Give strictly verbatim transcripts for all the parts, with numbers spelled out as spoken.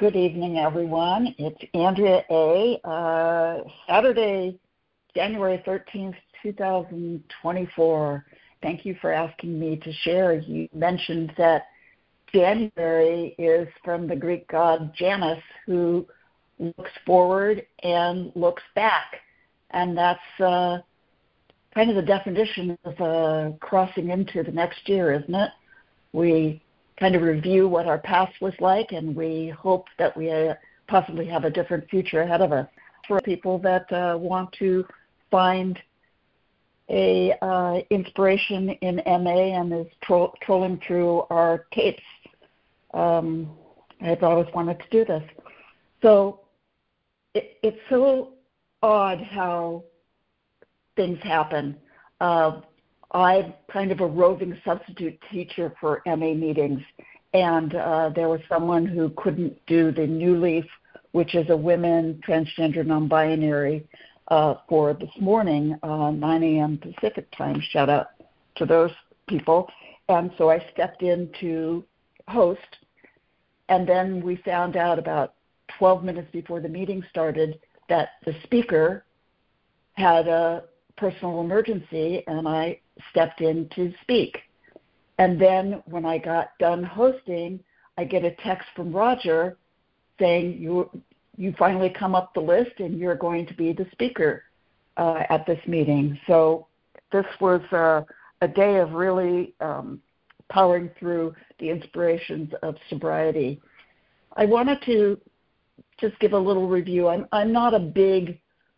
Good evening, everyone. It's Andrea A. Uh, Saturday, January thirteenth, twenty twenty-four. Thank you for asking me to share. You mentioned that January is from the Greek god Janus, who looks forward and looks back. And that's uh, kind of the definition of uh, crossing into the next year, isn't it? We kind of review what our past was like, and we hope that we uh, possibly have a different future ahead of us. For people that uh, want to find a uh, inspiration in M A and is tro- trolling through our tapes, um, I've always wanted to do this. So it, it's so odd how things happen. Uh, I'm kind of a roving substitute teacher for M A meetings, and uh, there was someone who couldn't do the New Leaf, which is a women, transgender, non-binary, uh, for this morning, uh, nine a.m. Pacific time. Shout out to those people. And so I stepped in to host, and then we found out about twelve minutes before the meeting started that the speaker had a personal emergency, and I stepped in to speak. And then when I got done hosting, I get a text from Roger saying, you you finally come up the list and you're going to be the speaker uh, at this meeting. So this was uh, a day of really um, powering through the inspirations of sobriety. I wanted to just give a little review. I'm, I'm not a big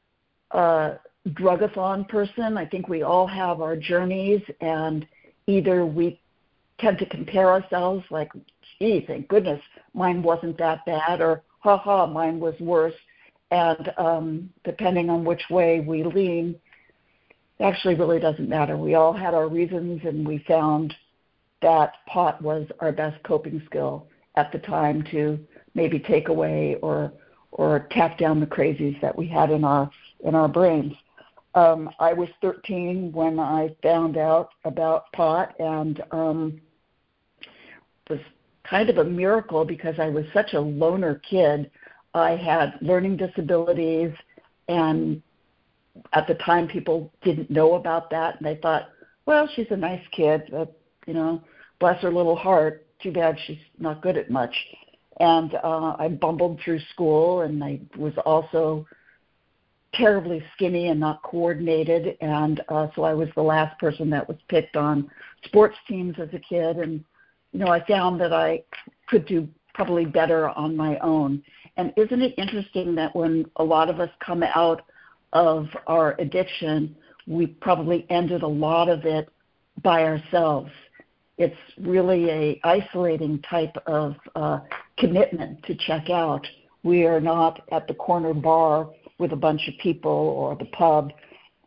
uh, drugathon person. I think we all have our journeys, and either we tend to compare ourselves like, gee, thank goodness mine wasn't that bad, or ha ha, mine was worse. And um, depending on which way we lean, it actually really doesn't matter. We all had our reasons, and we found that pot was our best coping skill at the time to maybe take away or or tap down the crazies that we had in our in our brains. Um, I was thirteen when I found out about pot, and um, it was kind of a miracle because I was such a loner kid. I had learning disabilities, and at the time people didn't know about that, and they thought, well, she's a nice kid, but, you know, bless her little heart, too bad she's not good at much. And uh, I bumbled through school, and I was also terribly skinny and not coordinated, and uh, so I was the last person that was picked on sports teams as a kid. And, you know, I found that I could do probably better on my own. And isn't it interesting that when a lot of us come out of our addiction, we probably ended a lot of it by ourselves. It's really a isolating type of uh, commitment to check out. We are not at the corner bar with a bunch of people, or the pub,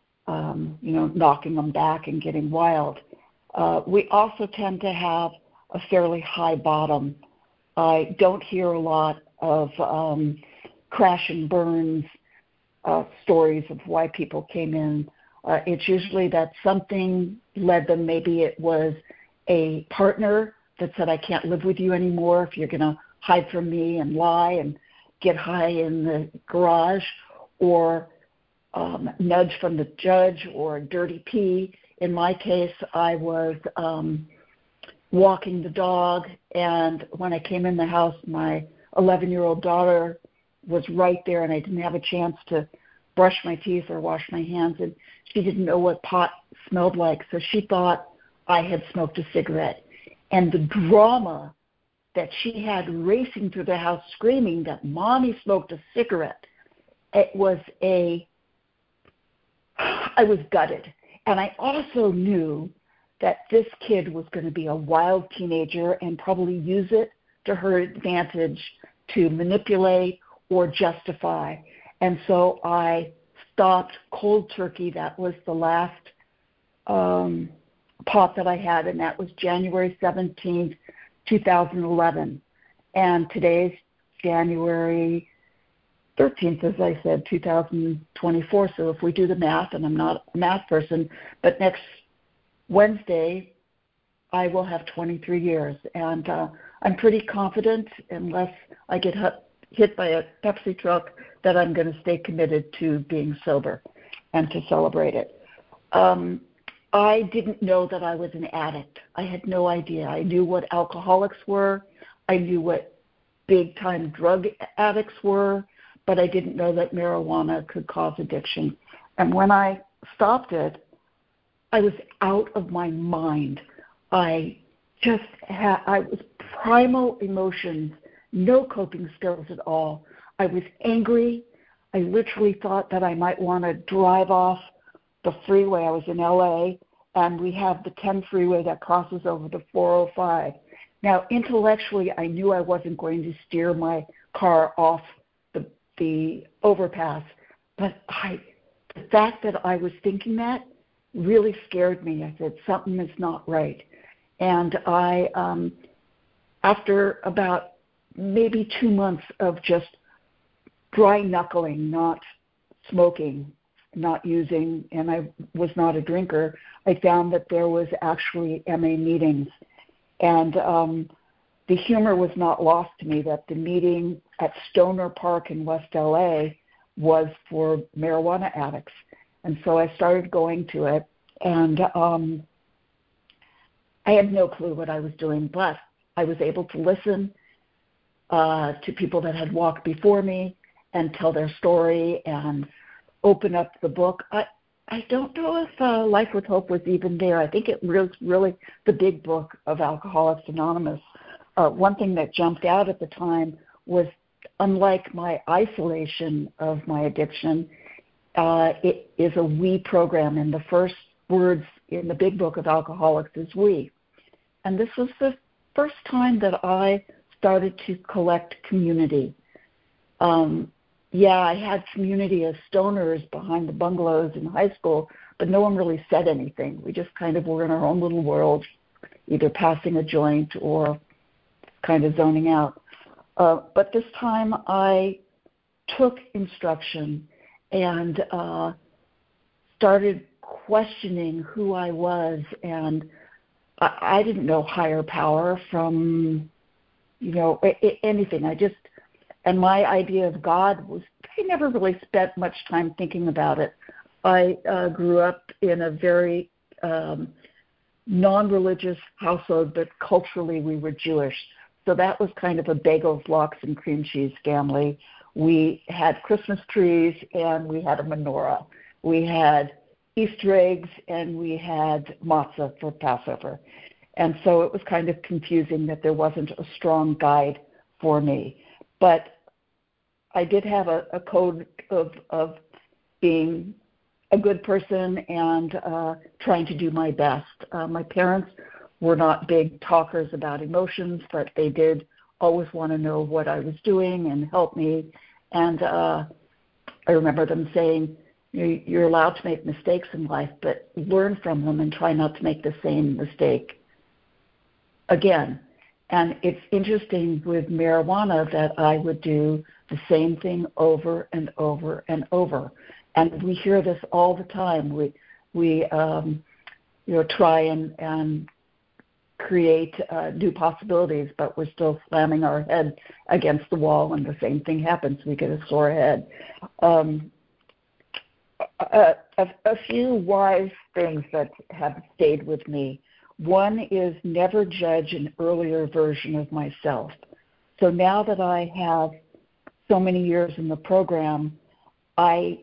um, you know, knocking them back and getting wild. Uh, we also tend to have a fairly high bottom. I don't hear a lot of um, crash and burns uh, stories of why people came in. Uh, it's usually that something led them. Maybe it was a partner that said, I can't live with you anymore if you're going to hide from me and lie and get high in the garage, or um, nudge from the judge, or dirty pee. In my case, I was um, walking the dog, and when I came in the house, my eleven-year-old daughter was right there, and I didn't have a chance to brush my teeth or wash my hands, and she didn't know what pot smelled like, so she thought I had smoked a cigarette. And the drama that she had racing through the house screaming that Mommy smoked a cigarette, it was a, I was gutted. And I also knew that this kid was going to be a wild teenager and probably use it to her advantage to manipulate or justify. And so I stopped cold turkey. That was the last um, pot that I had, and that was January seventeenth, twenty eleven. And today's January thirteenth, as I said, two thousand twenty-four. So if we do the math, and I'm not a math person, but next Wednesday, I will have twenty-three years. And uh, I'm pretty confident, unless I get hit by a Pepsi truck that I'm going to stay committed to being sober and to celebrate it. Um, I didn't know that I was an addict. I had no idea. I knew what alcoholics were. I knew what big-time drug addicts were, but I didn't know that marijuana could cause addiction. And when I stopped it, I was out of my mind. I just had, I was primal emotions, no coping skills at all. I was angry. I literally thought that I might want to drive off the freeway. I was in L A, and we have the ten freeway that crosses over the four oh five. Now, intellectually, I knew I wasn't going to steer my car off the, the overpass, but I, the fact that I was thinking that really scared me. I said, something is not right. And I, um, after about maybe two months of just dry knuckling, not smoking, not using, and I was not a drinker, I found that there was actually M A meetings. And um, the humor was not lost to me that the meeting at Stoner Park in West L A was for marijuana addicts. And so I started going to it, and um, I had no clue what I was doing, but I was able to listen uh, to people that had walked before me and tell their story and open up the book. I, I don't know if uh, Life with Hope was even there. I think it was really the big book of Alcoholics Anonymous. Uh, one thing that jumped out at the time was, unlike my isolation of my addiction, uh, it is a we program, and the first words in the big book of Alcoholics is we. And this was the first time that I started to collect community. Um, yeah, I had community as stoners behind the bungalows in high school, but no one really said anything. We just kind of were in our own little world, either passing a joint or kind of zoning out. Uh, but this time I took instruction and uh, started questioning who I was, and I, I didn't know higher power from, you know, a, a, anything. I just, and my idea of God was, I never really spent much time thinking about it. I uh, grew up in a very um, non-religious household, but culturally we were Jewish. So that was kind of a bagels, lox, and cream cheese family. We had Christmas trees, and we had a menorah. We had Easter eggs, and we had matzah for Passover. And so it was kind of confusing that there wasn't a strong guide for me. But I did have a, a code of, of being a good person and uh, trying to do my best. Uh, my parents were not big talkers about emotions, but they did always want to know what I was doing and help me. And uh, I remember them saying, you're allowed to make mistakes in life, but learn from them and try not to make the same mistake again. And it's interesting with marijuana that I would do the same thing over and over and over. And we hear this all the time. We, we um, you know, try and, and create uh, new possibilities, but we're still slamming our head against the wall, and the same thing happens. We get a sore head. Um, a, a, a few wise things that have stayed with me. One is never judge an earlier version of myself. So now that I have so many years in the program, I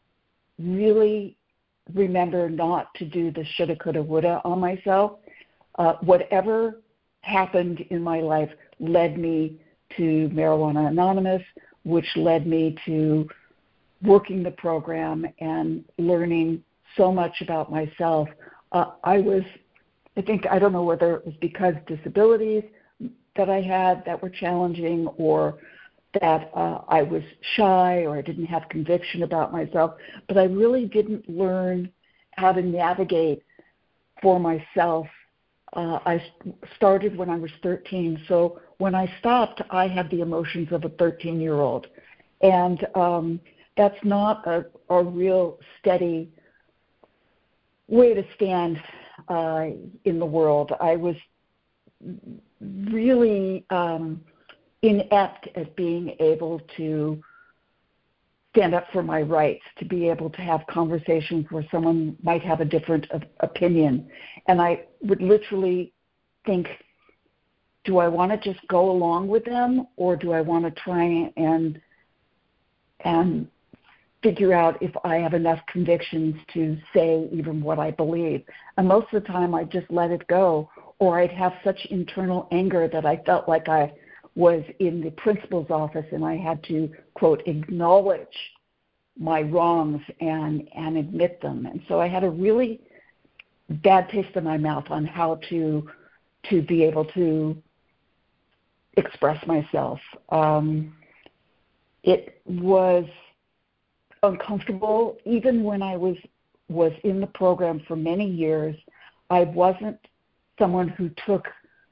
really remember not to do the shoulda, coulda, woulda on myself. Uh, whatever happened in my life led me to Marijuana Anonymous, which led me to working the program and learning so much about myself. Uh, I was, I think, I don't know whether it was because disabilities that I had that were challenging, or that uh, I was shy, or I didn't have conviction about myself, but I really didn't learn how to navigate for myself. Uh, I started when I was thirteen, so when I stopped, I had the emotions of a thirteen-year-old. And um, that's not a, a real steady way to stand uh, in the world. I was really um, inept at being able to stand up for my rights, to be able to have conversations where someone might have a different opinion. And I would literally think, do I want to just go along with them, or do I want to try and and figure out if I have enough convictions to say even what I believe? And most of the time I'd just let it go, or I'd have such internal anger that I felt like I was in the principal's office and I had to, quote, acknowledge my wrongs and, and admit them. And so I had a really bad taste in my mouth on how to to be able to express myself. Um, it was uncomfortable. Even when I was was in the program for many years, I wasn't someone who took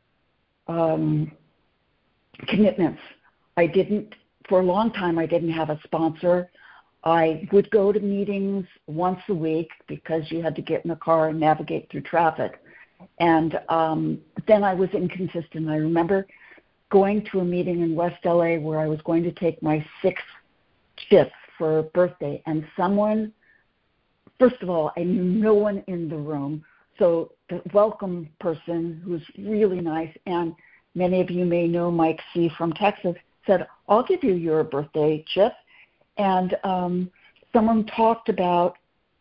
um, commitments. I didn't, for a long time, I didn't have a sponsor. I would go to meetings once a week because you had to get in the car and navigate through traffic. And um, then I was inconsistent. I remember going to a meeting in West L A where I was going to take my sixth chip for a birthday, and someone, first of all, I knew no one in the room, so the welcome person, who's really nice, and many of you may know Mike C. from Texas, said, I'll give you your birthday chip. And um, someone talked about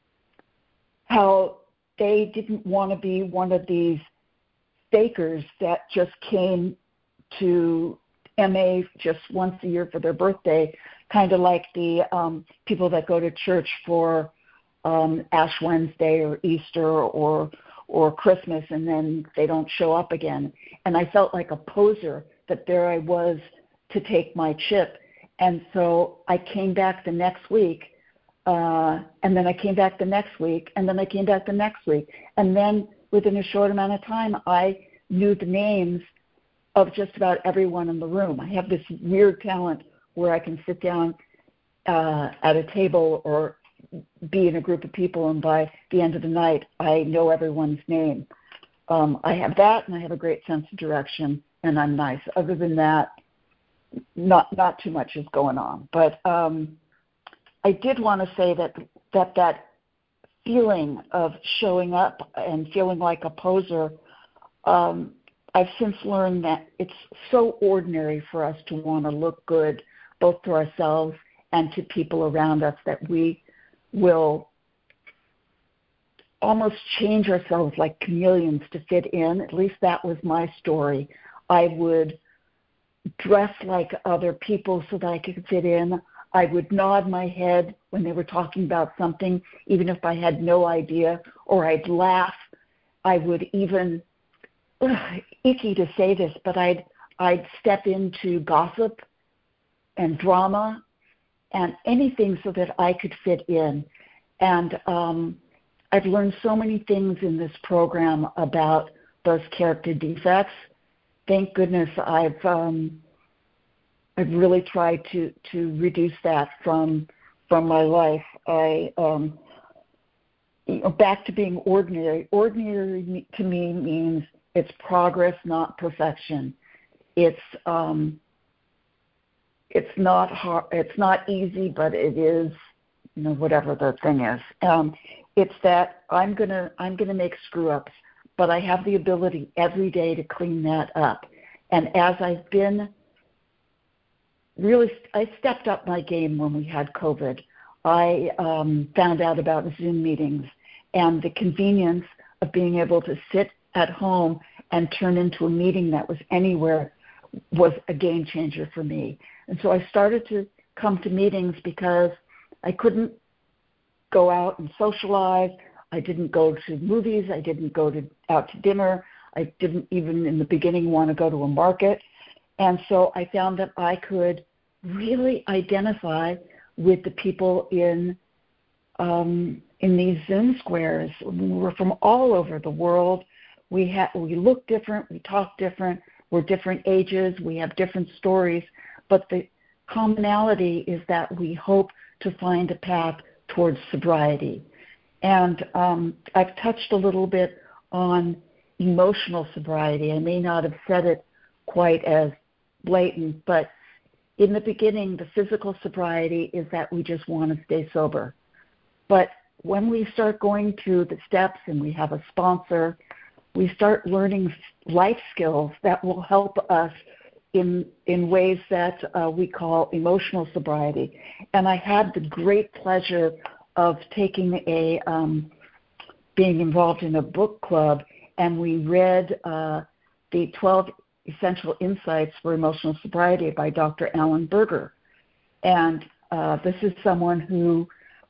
how they didn't want to be one of these fakers that just came to M A just once a year for their birthday, kind of like the um, people that go to church for um, Ash Wednesday or Easter or or Christmas, and then they don't show up again. And I felt like a poser that there I was to take my chip. And so I came back the next week, uh, and then I came back the next week, and then I came back the next week. And then within a short amount of time, I knew the names of just about everyone in the room. I have this weird talent where I can sit down uh, at a table or be in a group of people, and by the end of the night, I know everyone's name. Um, I have that, and I have a great sense of direction, and I'm nice. Other than that, not not too much is going on. But um, I did want to say that that that feeling of showing up and feeling like a poser, um, I've since learned that it's so ordinary for us to want to look good, both to ourselves and to people around us, that we will almost change ourselves like chameleons to fit in. At least that was my story. I would dress like other people so that I could fit in. I would nod my head when they were talking about something, even if I had no idea, or I'd laugh. I would even, ugh, icky to say this, but I'd I'd step into gossip and drama and anything so that I could fit in. And um, I've learned so many things in this program about those character defects. Thank goodness I've um, I've really tried to, to reduce that from from my life. I um, you know, back to being ordinary. Ordinary to me means it's progress, not perfection. It's um, it's not hard. It's not easy, but it is, you know, whatever the thing is. Um, it's that I'm gonna I'm gonna make screw ups, but I have the ability every day to clean that up. And as I've been really, I stepped up my game when we had COVID. I um, found out about Zoom meetings and the convenience of being able to sit at home and turn into a meeting that was anywhere was a game changer for me. And so I started to come to meetings because I couldn't go out and socialize. I didn't go to movies. I didn't go to out to dinner. I didn't even in the beginning want to go to a market. And so I found that I could really identify with the people in um, in these Zoom squares. We were from all over the world. We ha- we look different. We talk different. We're different ages. We have different stories. But the commonality is that we hope to find a path towards sobriety. And um, I've touched a little bit on emotional sobriety. I may not have said it quite as blatant, but in the beginning, the physical sobriety is that we just want to stay sober. But when we start going through the steps and we have a sponsor, we start learning life skills that will help us in in ways that uh, we call emotional sobriety. And I had the great pleasure of taking a, um, being involved in a book club, and we read uh, the twelve Essential Insights for Emotional Sobriety by Doctor Alan Berger. And uh, this is someone who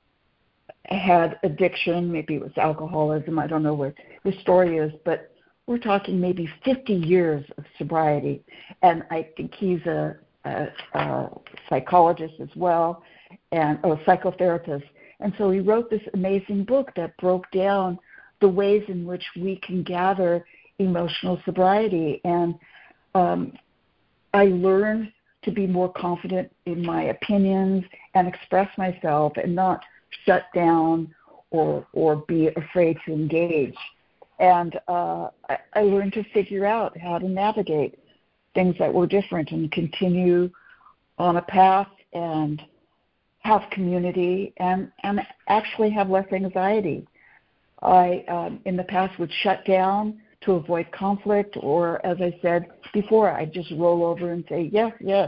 had addiction, maybe it was alcoholism, I don't know what his story is, but we're talking maybe fifty years of sobriety. And I think he's a, a, a psychologist as well, and or a psychotherapist. And so he wrote this amazing book that broke down the ways in which we can gather emotional sobriety. And um, I learned to be more confident in my opinions and express myself and not shut down or or be afraid to engage. And uh, I, I learned to figure out how to navigate things that were different and continue on a path and have community and, and actually have less anxiety. I, um, in the past, would shut down to avoid conflict, or as I said before, I'd just roll over and say, yes, yes.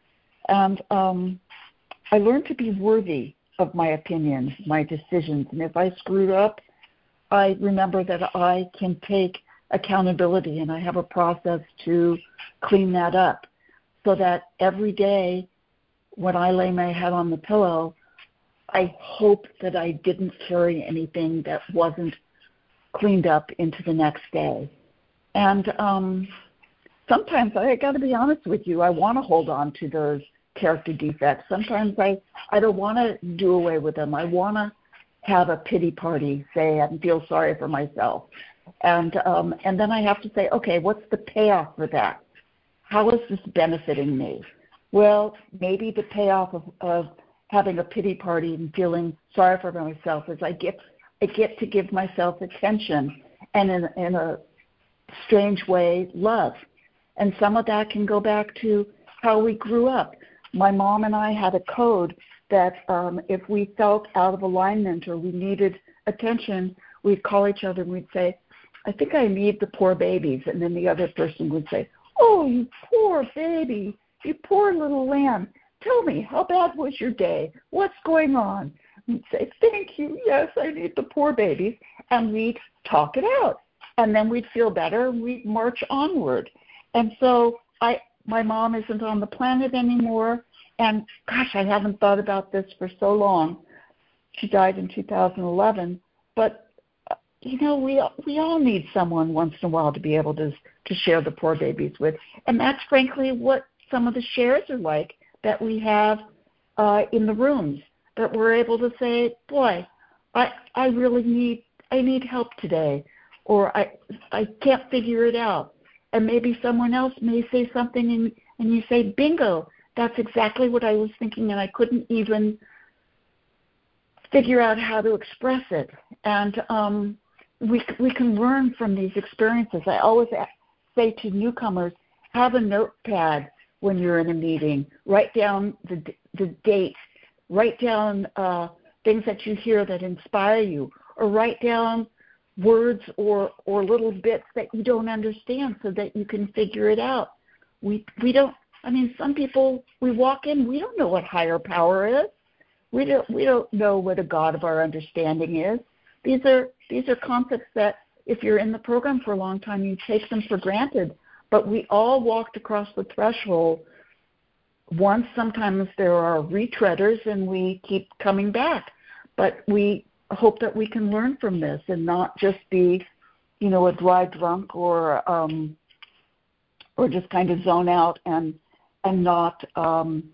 And um, I learned to be worthy of my opinions, my decisions. And if I screwed up, I remember that I can take accountability, and I have a process to clean that up so that every day when I lay my head on the pillow, I hope that I didn't carry anything that wasn't cleaned up into the next day. And um, sometimes, I got to be honest with you, I want to hold on to those character defects. Sometimes I, I don't want to do away with them. I want to have a pity party, say, and feel sorry for myself. And um, and then I have to say, okay, what's the payoff for that? How is this benefiting me? Well, maybe the payoff of, of having a pity party and feeling sorry for myself is I get I get to give myself attention and in, in a strange way, love. And some of that can go back to how we grew up. My mom and I had a code that um, if we felt out of alignment or we needed attention, we'd call each other and we'd say, I think I need the poor babies. And then the other person would say, oh, you poor baby, you poor little lamb. Tell me, how bad was your day? What's going on? And we'd say, thank you, yes, I need the poor babies. And we'd talk it out. And then we'd feel better and we'd march onward. And so I, my mom isn't on the planet anymore. And gosh, I haven't thought about this for so long. She died in two thousand eleven. But, uh, you know, we we all need someone once in a while to be able to, to share the poor babies with. And that's frankly what some of the shares are like that we have uh, in the rooms, that we're able to say, boy, I I really need I need help today, or I I can't figure it out. And maybe someone else may say something and, and you say, bingo, that's exactly what I was thinking, and I couldn't even figure out how to express it. And um, we we can learn from these experiences. I always say to newcomers, have a notepad when you're in a meeting. Write down the the date. Write down uh, things that you hear that inspire you, or write down words or or little bits that you don't understand so that you can figure it out. We we don't. I mean, some people, we walk in, we don't know what higher power is. We don't we don't know what a God of our understanding is. These are these are concepts that if you're in the program for a long time, you take them for granted. But we all walked across the threshold once. Sometimes there are retreaders and we keep coming back. But we hope that we can learn from this and not just be, you know, a dry drunk or um, or just kind of zone out and and not um,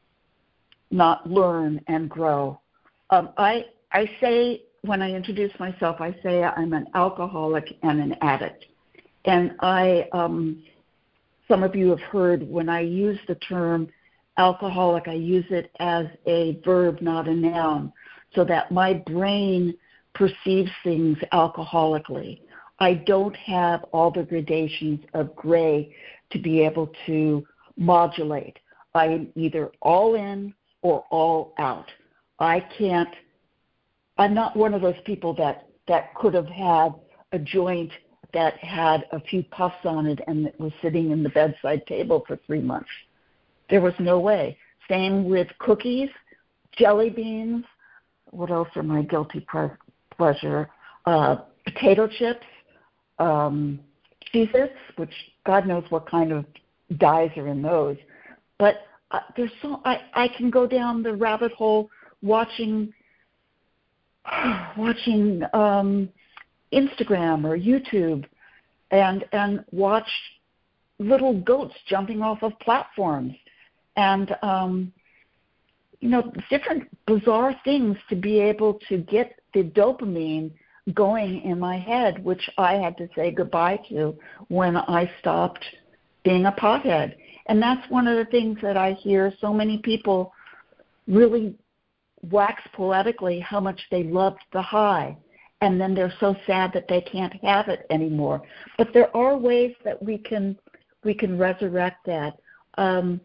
not learn and grow. Um, I I say when I introduce myself, I say I'm an alcoholic and an addict. And I, um, some of you have heard when I use the term alcoholic, I use it as a verb, not a noun, so that my brain perceives things alcoholically. I don't have all the gradations of gray to be able to modulate. I'm either all in or all out. I can't, I'm not one of those people that, that could have had a joint that had a few puffs on it and that was sitting in the bedside table for three months. There was no way. Same with cookies, jelly beans. What else are my guilty pre- pleasure? Uh, potato chips, um, Cheez-Its, which God knows what kind of dyes are in those. But uh, there's so I, I can go down the rabbit hole watching watching um, Instagram or YouTube and and watch little goats jumping off of platforms and um, you know, different bizarre things to be able to get the dopamine going in my head, which I had to say goodbye to when I stopped being a pothead. And that's one of the things that I hear so many people really wax poetically how much they loved the high, and then they're so sad that they can't have it anymore. But there are ways that we can we can resurrect that. Um,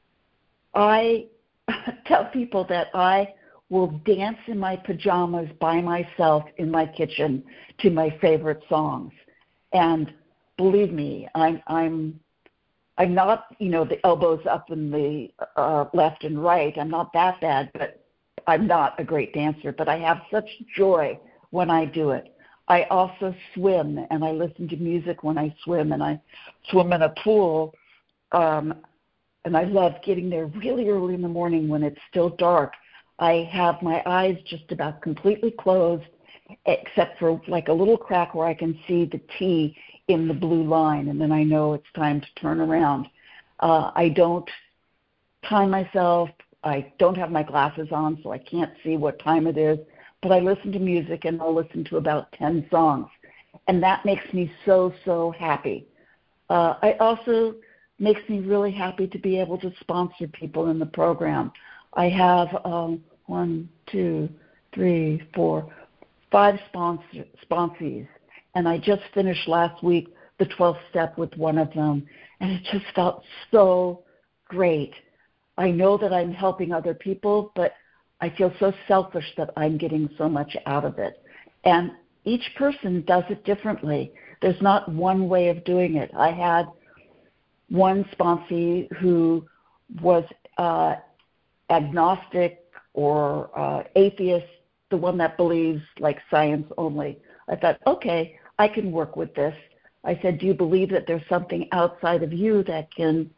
I tell people that I will dance in my pajamas by myself in my kitchen to my favorite songs. And believe me, I'm I'm I'm not, you know, the elbows up in the uh, left and right. I'm not that bad, but I'm not a great dancer. But I have such joy when I do it. I also swim, and I listen to music when I swim, and I swim in a pool. Um, and I love getting there really early in the morning when it's still dark. I have my eyes just about completely closed, except for like a little crack where I can see the T in the blue line, and then I know it's time to turn around. Uh, I don't time myself. I don't have my glasses on, so I can't see what time it is, but I listen to music, and I'll listen to about ten songs, and that makes me so, so happy. Uh, I also makes me really happy to be able to sponsor people in the program. I have um, one, two, three, four, five sponsor, sponsees, and I just finished last week the twelfth step with one of them, and it just felt so great. I know that I'm helping other people, but I feel so selfish that I'm getting so much out of it. And each person does it differently. There's not one way of doing it. I had one sponsee who was uh, agnostic or uh, atheist, the one that believes like science only. I thought, okay, I can work with this. I said, do you believe that there's something outside of you that can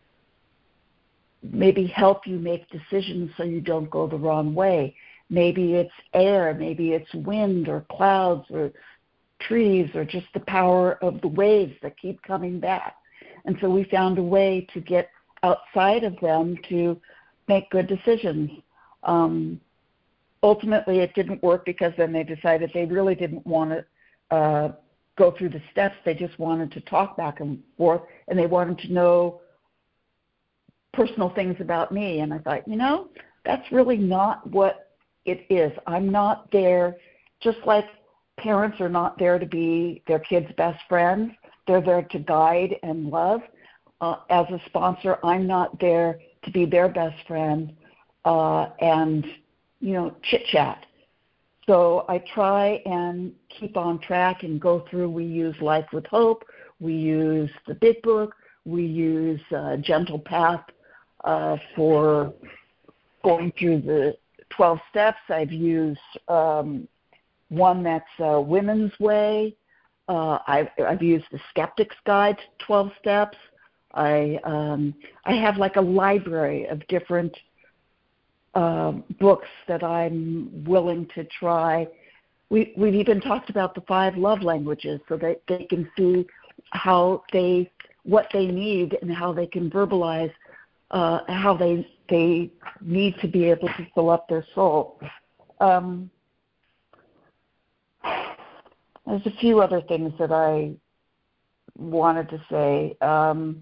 maybe help you make decisions so you don't go the wrong way? Maybe it's air, maybe it's wind or clouds or trees or just the power of the waves that keep coming back. And so we found a way to get outside of them to make good decisions. Um, ultimately, it didn't work because then they decided they really didn't want to uh, go through the steps. They just wanted to talk back and forth, and they wanted to know personal things about me. And I thought, you know, that's really not what it is. I'm not there, just like parents are not there to be their kids' best friends. They're there to guide and love. Uh, as a sponsor, I'm not there to be their best friend uh, and, you know, chit-chat. So I try and keep on track and go through. We use Life with Hope. We use the Big Book. We use uh, Gentle Path uh, for going through the twelve steps. I've used um, one that's uh, Women's Way. Uh, I've, I've used the Skeptic's Guide to twelve Steps. I um, I have like a library of different uh, books that I'm willing to try. We, we've even talked about the five love languages so that they can see how they, what they need and how they can verbalize uh, how they they need to be able to fill up their soul. Um, there's a few other things that I wanted to say. Um,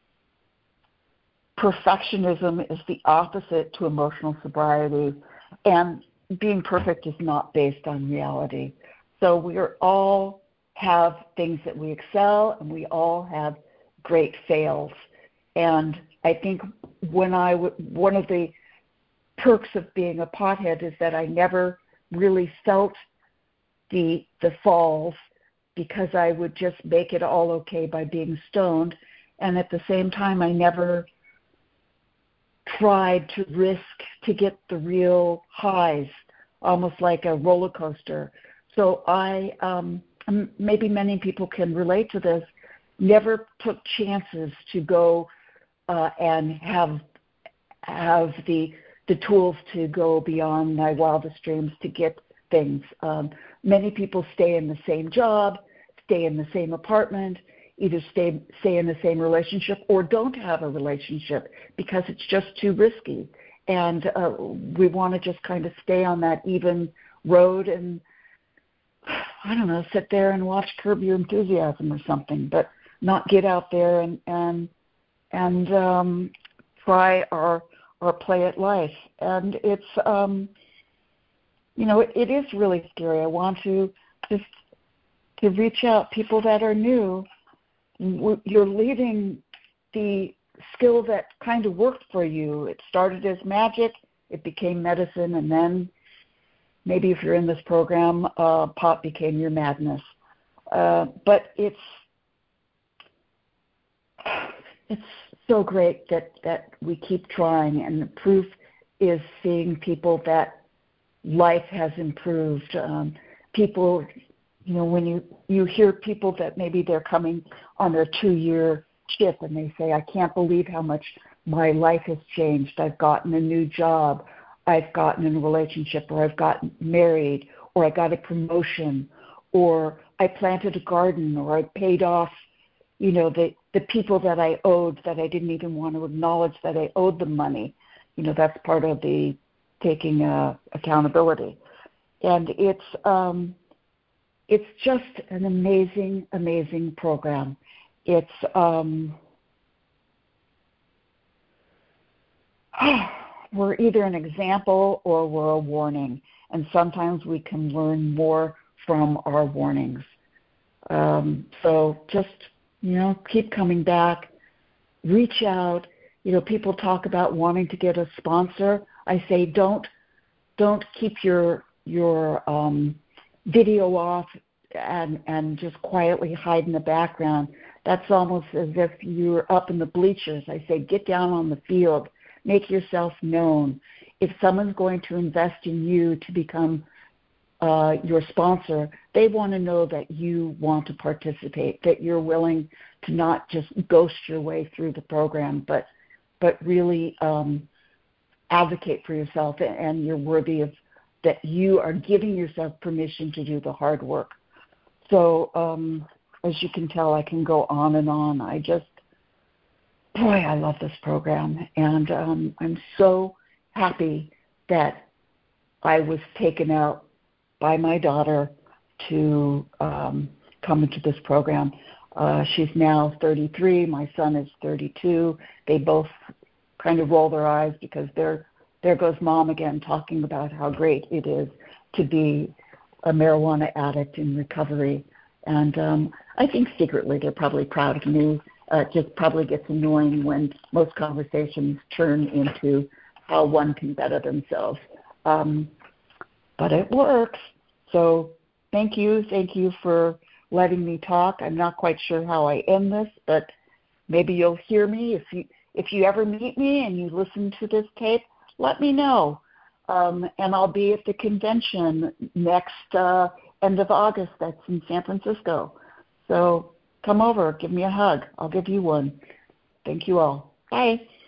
perfectionism is the opposite to emotional sobriety, and being perfect is not based on reality. So we are all have things that we excel, and we all have great fails. And I think when I w- one of the perks of being a pothead is that I never really felt the the falls because I would just make it all okay by being stoned, and at the same time I never tried to risk to get the real highs, almost like a roller coaster. So I, um, maybe many people can relate to this, never took chances to go uh, and have have the the tools to go beyond my wildest dreams to get things. Um, many people stay in the same job, stay in the same apartment, either stay stay in the same relationship or don't have a relationship because it's just too risky. And uh, we want to just kind of stay on that even road and, I don't know, sit there and watch Curb Your Enthusiasm or something, but not get out there and and and um, try our our play at life. And it's um, you know, it, it is really scary. I want to just to reach out people that are new. You're leaving the skill that kind of worked for you. It started as magic, it became medicine, and then maybe if you're in this program, uh, pot became your madness. Uh, but it's it's so great that, that we keep trying, and the proof is seeing people that life has improved. Um, people, you know, when you, you hear people that maybe they're coming on their two-year chip and they say, I can't believe how much my life has changed. I've gotten a new job. I've gotten in a relationship, or I've gotten married, or I got a promotion, or I planted a garden, or I paid off, you know, the, the people that I owed that I didn't even want to acknowledge that I owed them money. You know, that's part of the taking uh, accountability. And it's um, it's just an amazing, amazing program. It's um, we're either an example or we're a warning, and sometimes we can learn more from our warnings. Um, so just, you know, keep coming back, reach out. You know, people talk about wanting to get a sponsor. I say don't don't keep your your um, video off and and just quietly hide in the background. That's almost as if you're up in the bleachers. I say get down on the field, make yourself known. If someone's going to invest in you to become uh, your sponsor, they want to know that you want to participate, that you're willing to not just ghost your way through the program, but but really um, advocate for yourself, and you're worthy of that. You are giving yourself permission to do the hard work. So um, as you can tell, I can go on and on. I just, boy, I love this program, and um, I'm so happy that I was taken out by my daughter to um, come into this program. Uh, she's now thirty-three. My son is thirty-two. They both kind of roll their eyes because they're, there goes mom again talking about how great it is to be a marijuana addict in recovery. And um, I think secretly they're probably proud of me. Uh, it just probably gets annoying when most conversations turn into how one can better themselves. Um, but it works. So thank you. Thank you for letting me talk. I'm not quite sure how I end this, but maybe you'll hear me. If you if you ever meet me and you listen to this tape, let me know. Um, and I'll be at the convention next uh, end of August. That's in San Francisco. So come over. Give me a hug. I'll give you one. Thank you all. Bye.